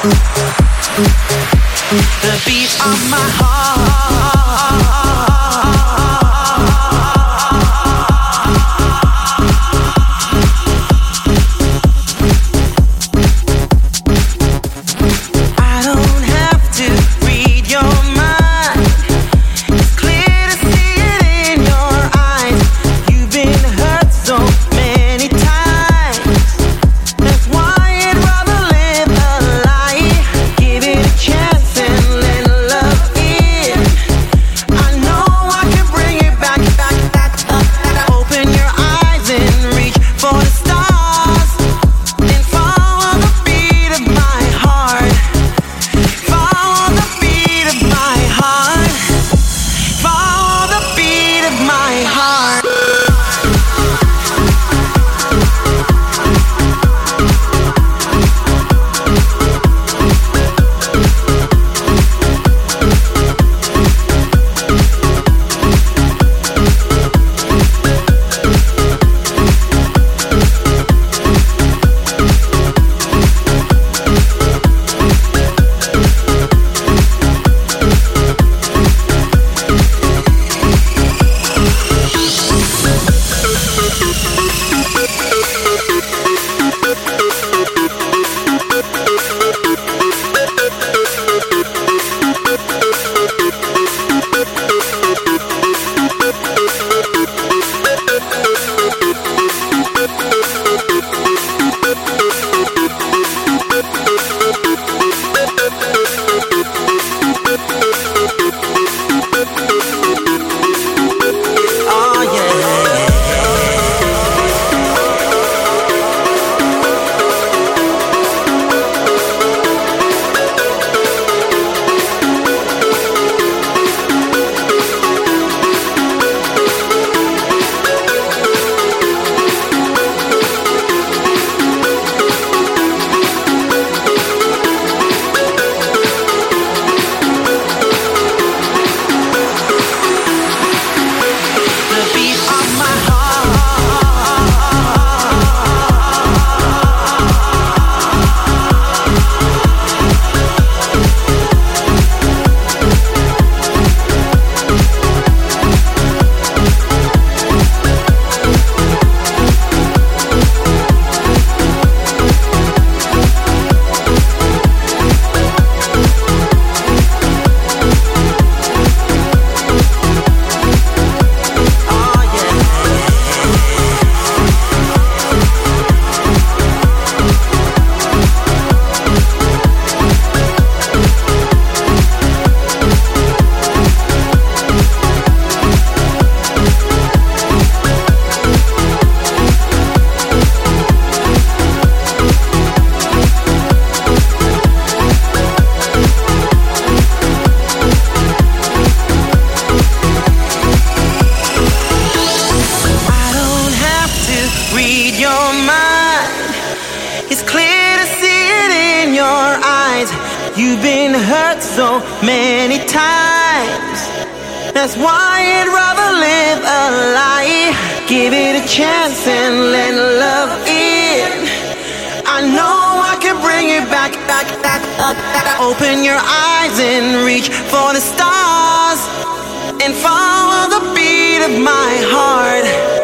The beat of my heart. I don't have to read your mind. It's clear to see it in your eyes. You've been hurt so many times. That's why I'd rather live a lie. Give it a chance and let love in. I know I can bring it back, back, back, back. Open your eyes and reach for the stars and follow the beat of my heart. Follow the beat of my heart. Follow the beat of my heart. You've been hurt so many times. That's why I'd rather live a lie. Give it a chance and let love in. I know I can bring it back, back, back, back, back. Open your eyes and reach for the stars and follow the beat of my heart.